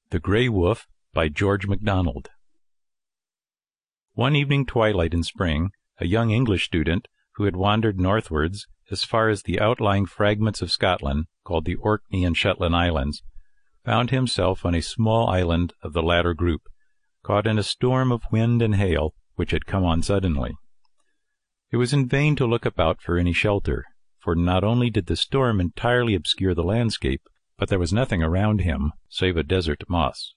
The Grey Wolf by George MacDonald. One evening twilight in spring, a young English student, who had wandered northwards as far as the outlying fragments of Scotland, called the Orkney and Shetland Islands, found himself on a small island of the latter group, caught in a storm of wind and hail which had come on suddenly. It was in vain to look about for any shelter, for not only did the storm entirely obscure the landscape, but there was nothing around him save a desert moss.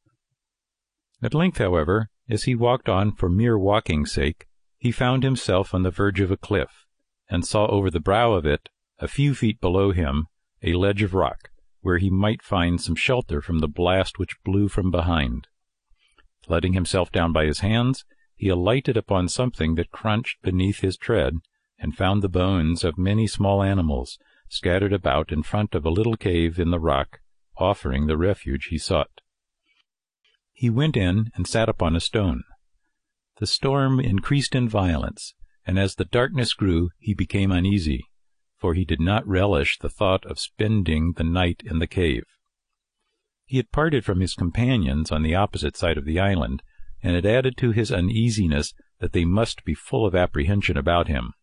At length, however, as he walked on for mere walking's sake, he found himself on the verge of a cliff, and saw over the brow of it, a few feet below him, a ledge of rock, where he might find some shelter from the blast which blew from behind. Letting himself down by his hands, he alighted upon something that crunched beneath his tread, and found the bones of many small animals scattered about in front of a little cave in the rock, offering the refuge he sought. He went in and sat upon a stone. The storm increased in violence, and as the darkness grew he became uneasy, for he did not relish the thought of spending the night in the cave. He had parted from his companions on the opposite side of the island, and it added to his uneasiness that they must be full of apprehension about him.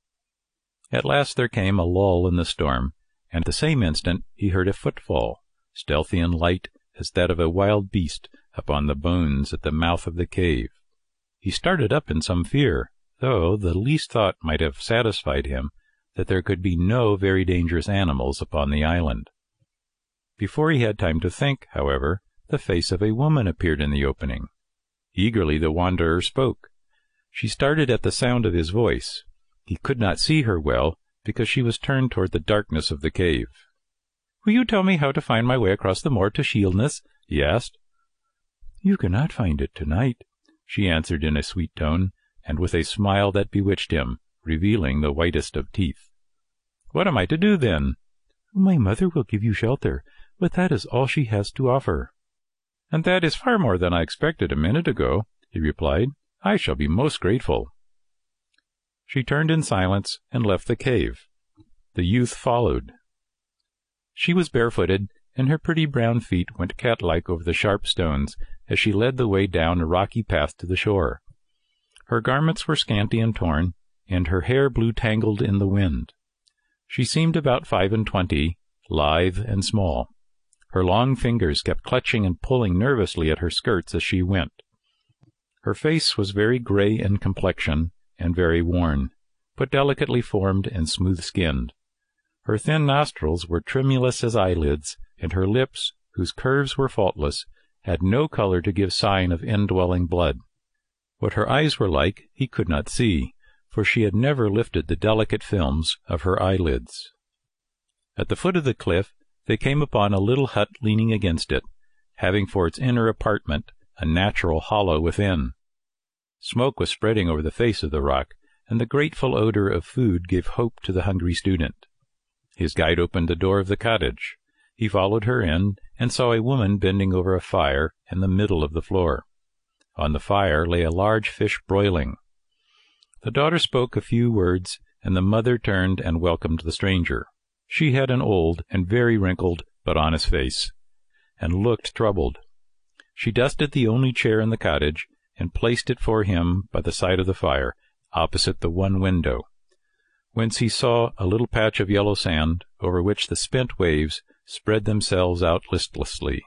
At last there came a lull in the storm, and at the same instant he heard a footfall, stealthy and light as that of a wild beast, upon the bones at the mouth of the cave. He started up in some fear, though the least thought might have satisfied him that there could be no very dangerous animals upon the island. Before he had time to think, however, the face of a woman appeared in the opening. Eagerly the wanderer spoke. She started at the sound of his voice. He could not see her well, because she was turned toward the darkness of the cave. "Will you tell me how to find my way across the moor to Shieldness?" he asked. "You cannot find it tonight," she answered in a sweet tone, and with a smile that bewitched him, revealing the whitest of teeth. "What am I to do, then?" "My mother will give you shelter, but that is all she has to offer." "And that is far more than I expected a minute ago," he replied. "I shall be most grateful." She turned in silence and left the cave. The youth followed. She was barefooted, and her pretty brown feet went cat-like over the sharp stones as she led the way down a rocky path to the shore. Her garments were scanty and torn, and her hair blew tangled in the wind. She seemed about 25, lithe and small. Her long fingers kept clutching and pulling nervously at her skirts as she went. Her face was very gray in complexion, and very worn, but delicately formed and smooth-skinned. Her thin nostrils were tremulous as eyelids, and her lips, whose curves were faultless, had no color to give sign of indwelling blood. What her eyes were like he could not see, for she had never lifted the delicate films of her eyelids. At the foot of the cliff they came upon a little hut leaning against it, having for its inner apartment a natural hollow within. Smoke was spreading over the face of the rock, and the grateful odor of food gave hope to the hungry student. His guide opened the door of the cottage. He followed her in, and saw a woman bending over a fire in the middle of the floor. On the fire lay a large fish broiling. The daughter spoke a few words, and the mother turned and welcomed the stranger. She had an old and very wrinkled but honest face, and looked troubled. She dusted the only chair in the cottage, and placed it for him by the side of the fire, opposite the one window, whence he saw a little patch of yellow sand, over which the spent waves spread themselves out listlessly.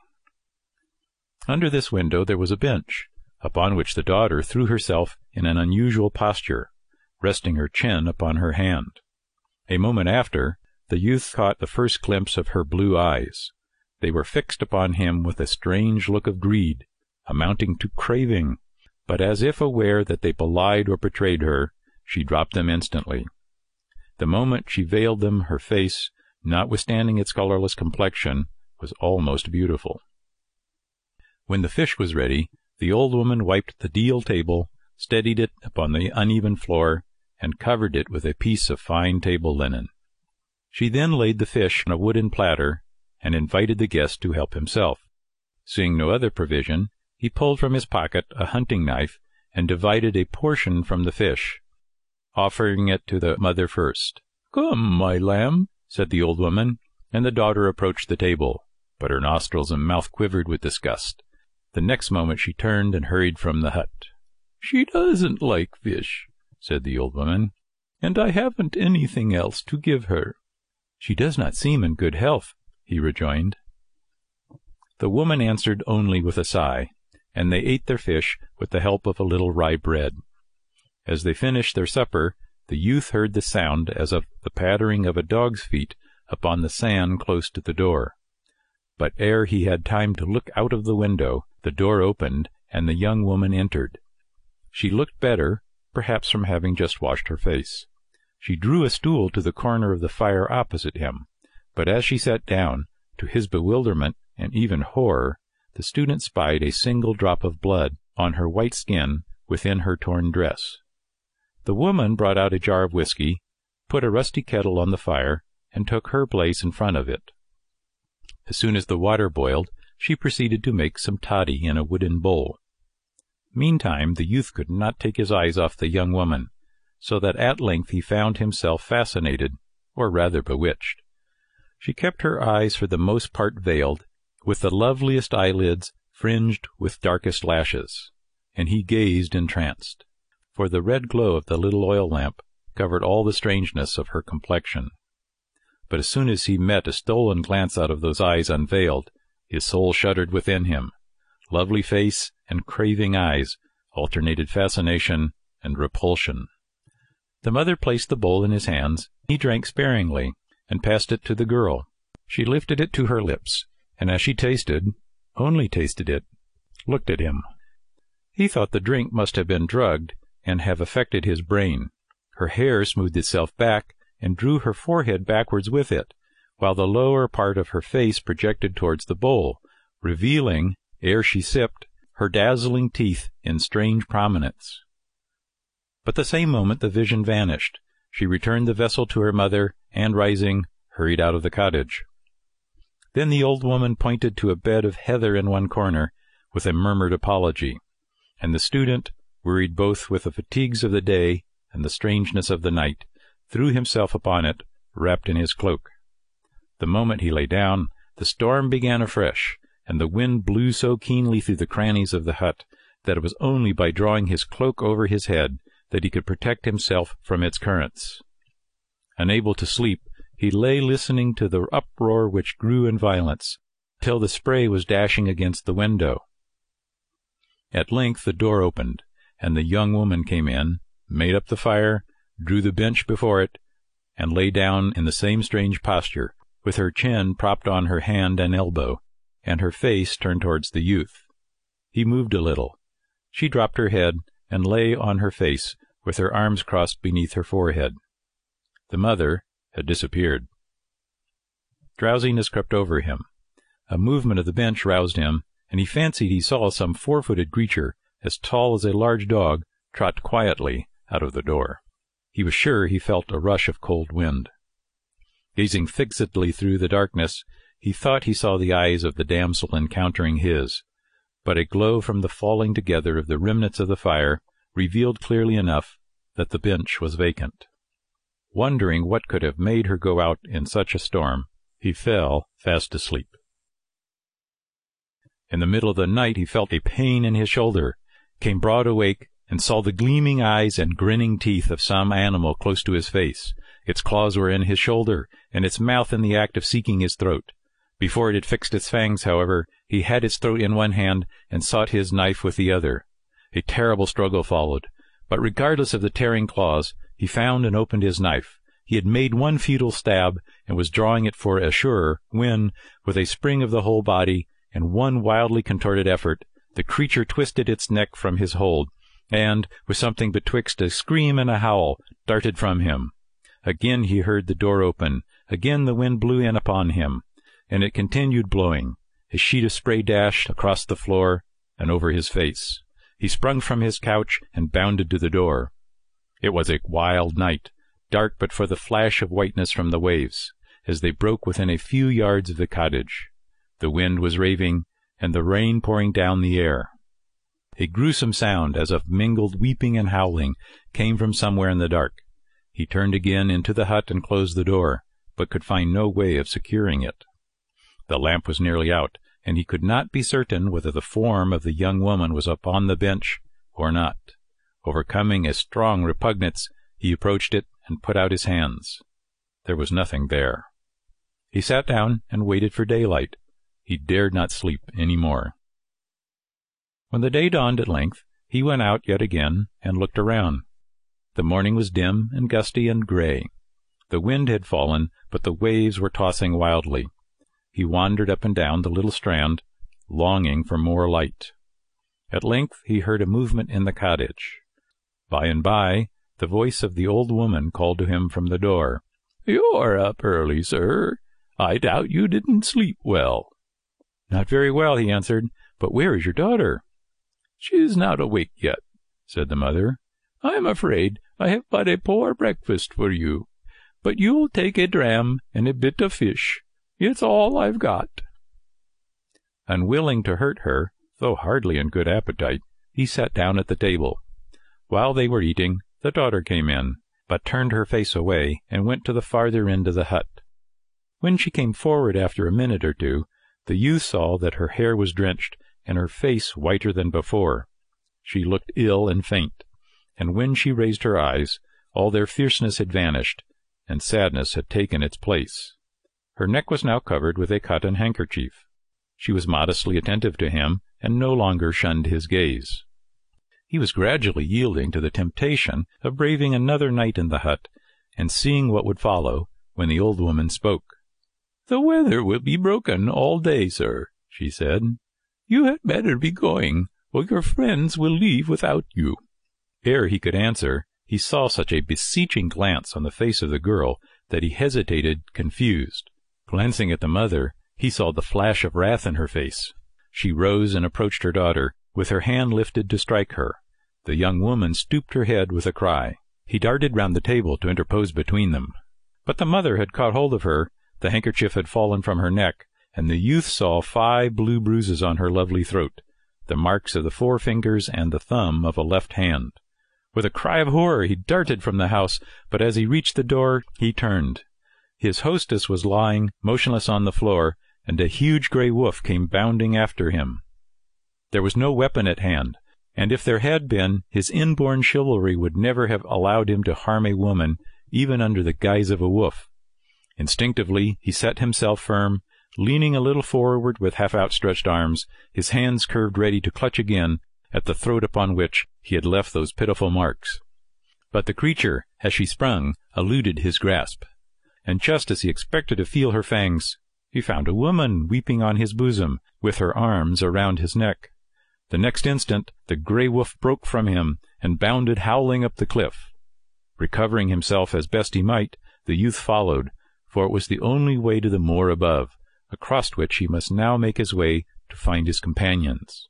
Under this window there was a bench, upon which the daughter threw herself in an unusual posture, resting her chin upon her hand. A moment after, the youth caught the first glimpse of her blue eyes. They were fixed upon him with a strange look of greed, amounting to craving, but as if aware that they belied or betrayed her, she dropped them instantly. The moment she veiled them, her face, notwithstanding its colorless complexion, was almost beautiful. When the fish was ready, the old woman wiped the deal table, steadied it upon the uneven floor, and covered it with a piece of fine table linen. She then laid the fish on a wooden platter, and invited the guest to help himself. Seeing no other provision, he pulled from his pocket a hunting knife, and divided a portion from the fish, offering it to the mother first. "Come, my lamb," said the old woman, and the daughter approached the table. but her nostrils and mouth quivered with disgust. The next moment she turned and hurried from the hut. "She doesn't like fish," said the old woman, "and I haven't anything else to give her." "She does not seem in good health," he rejoined. The woman answered only with a sigh, and they ate their fish with the help of a little rye bread. As they finished their supper, the youth heard the sound as of the pattering of a dog's feet upon the sand close to the door. But ere he had time to look out of the window, the door opened, and the young woman entered. She looked better, perhaps from having just washed her face. She drew a stool to the corner of the fire opposite him, but as she sat down, to his bewilderment and even horror, the student spied a single drop of blood on her white skin within her torn dress. The woman brought out a jar of whiskey, put a rusty kettle on the fire, and took her place in front of it. As soon as the water boiled, she proceeded to make some toddy in a wooden bowl. Meantime, the youth could not take his eyes off the young woman, so that at length he found himself fascinated, or rather bewitched. She kept her eyes for the most part veiled, with the loveliest eyelids fringed with darkest lashes, and he gazed entranced, for the red glow of the little oil lamp covered all the strangeness of her complexion. But as soon as he met a stolen glance out of those eyes unveiled, his soul shuddered within him. Lovely face and craving eyes alternated fascination and repulsion. The mother placed the bowl in his hands. He drank sparingly, and passed it to the girl. She lifted it to her lips, and as she tasted, only tasted it, looked at him. He thought the drink must have been drugged and have affected his brain. Her hair smoothed itself back and drew her forehead backwards with it, while the lower part of her face projected towards the bowl, revealing, ere she sipped, her dazzling teeth in strange prominence. But the same moment the vision vanished. She returned the vessel to her mother, and rising, hurried out of the cottage. Then the old woman pointed to a bed of heather in one corner, with a murmured apology, and the student, wearied both with the fatigues of the day and the strangeness of the night, threw himself upon it, wrapped in his cloak. The moment he lay down, the storm began afresh, and the wind blew so keenly through the crannies of the hut that it was only by drawing his cloak over his head that he could protect himself from its currents. Unable to sleep, he lay listening to the uproar which grew in violence, till the spray was dashing against the window. At length the door opened, and the young woman came in, made up the fire, drew the bench before it, and lay down in the same strange posture, with her chin propped on her hand and elbow, and her face turned towards the youth. He moved a little. She dropped her head, and lay on her face, with her arms crossed beneath her forehead. The mother had disappeared. Drowsiness crept over him. A movement of the bench roused him, and he fancied he saw some 4-footed creature, as tall as a large dog, trot quietly out of the door. He was sure he felt a rush of cold wind. Gazing fixedly through the darkness, he thought he saw the eyes of the damsel encountering his, but a glow from the falling together of the remnants of the fire revealed clearly enough that the bench was vacant. Wondering what could have made her go out in such a storm, he fell fast asleep. In the middle of the night he felt a pain in his shoulder, came broad awake, and saw the gleaming eyes and grinning teeth of some animal close to his face. Its claws were in his shoulder, and its mouth in the act of seeking his throat. Before it had fixed its fangs, however, he had its throat in one hand and sought his knife with the other. A terrible struggle followed, but regardless of the tearing claws, he found and opened his knife. He had made one futile stab and was drawing it for a surer when, with a spring of the whole body and one wildly contorted effort, the creature twisted its neck from his hold, and, with something betwixt a scream and a howl, darted from him. Again he heard the door open. Again the wind blew in upon him, and it continued blowing. A sheet of spray dashed across the floor and over his face. He sprung from his couch and bounded to the door. It was a wild night, dark but for the flash of whiteness from the waves, as they broke within a few yards of the cottage. The wind was raving, and the rain pouring down the air. A gruesome sound, as of mingled weeping and howling, came from somewhere in the dark. He turned again into the hut and closed the door, but could find no way of securing it. The lamp was nearly out, and he could not be certain whether the form of the young woman was upon the bench or not. Overcoming a strong repugnance, he approached it and put out his hands. There was nothing there. He sat down and waited for daylight. He dared not sleep any more. When the day dawned at length, he went out yet again and looked around. The morning was dim and gusty and gray. The wind had fallen, but the waves were tossing wildly. He wandered up and down the little strand, longing for more light. At length he heard a movement in the cottage. By and by, the voice of the old woman called to him from the door. "You're up early, sir. I doubt you didn't sleep well." "Not very well," he answered. "But where is your daughter?" "She's not awake yet," said the mother. "I'm afraid I have but a poor breakfast for you, but you'll take a dram and a bit of fish. It's all I've got." Unwilling to hurt her, though hardly in good appetite, he sat down at the table. While they were eating, the daughter came in, but turned her face away and went to the farther end of the hut. When she came forward after a minute or two, the youth saw that her hair was drenched and her face whiter than before. She looked ill and faint, and when she raised her eyes, all their fierceness had vanished, and sadness had taken its place. Her neck was now covered with a cotton handkerchief. She was modestly attentive to him, and no longer shunned his gaze. He was gradually yielding to the temptation of braving another night in the hut, and seeing what would follow, when the old woman spoke. "The weather will be broken all day, sir," she said. "You had better be going, or your friends will leave without you." Ere he could answer, he saw such a beseeching glance on the face of the girl that he hesitated, confused. Glancing at the mother, he saw the flash of wrath in her face. She rose and approached her daughter, with her hand lifted to strike her. The young woman stooped her head with a cry. He darted round the table to interpose between them. But the mother had caught hold of her, the handkerchief had fallen from her neck, and the youth saw 5 blue bruises on her lovely throat, the marks of the forefingers and the thumb of a left hand. With a cry of horror he darted from the house, but as he reached the door he turned. His hostess was lying motionless on the floor, and a huge grey wolf came bounding after him. There was no weapon at hand, and if there had been, his inborn chivalry would never have allowed him to harm a woman, even under the guise of a wolf. Instinctively he set himself firm, leaning a little forward with half-outstretched arms, his hands curved ready to clutch again at the throat upon which he had left those pitiful marks. But the creature, as she sprung, eluded his grasp, and just as he expected to feel her fangs, he found a woman weeping on his bosom, with her arms around his neck. The next instant the grey wolf broke from him and bounded howling up the cliff. Recovering himself as best he might, the youth followed, for it was the only way to the moor above, across which he must now make his way to find his companions.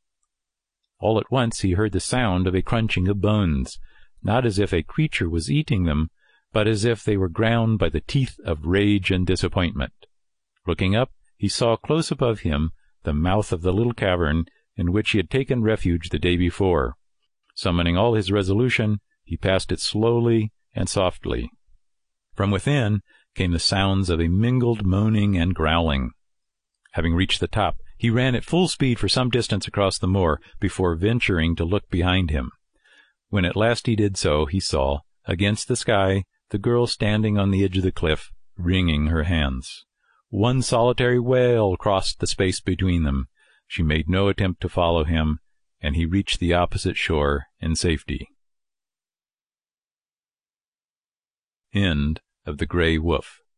All at once he heard the sound of a crunching of bones, not as if a creature was eating them, but as if they were ground by the teeth of rage and disappointment. Looking up, he saw close above him the mouth of the little cavern in which he had taken refuge the day before. Summoning all his resolution, he passed it slowly and softly. From within came the sounds of a mingled moaning and growling. Having reached the top, he ran at full speed for some distance across the moor before venturing to look behind him. When at last he did so, he saw, against the sky, the girl standing on the edge of the cliff, wringing her hands. One solitary wail crossed the space between them. She made no attempt to follow him, and he reached the opposite shore in safety. End of The Grey Wolf.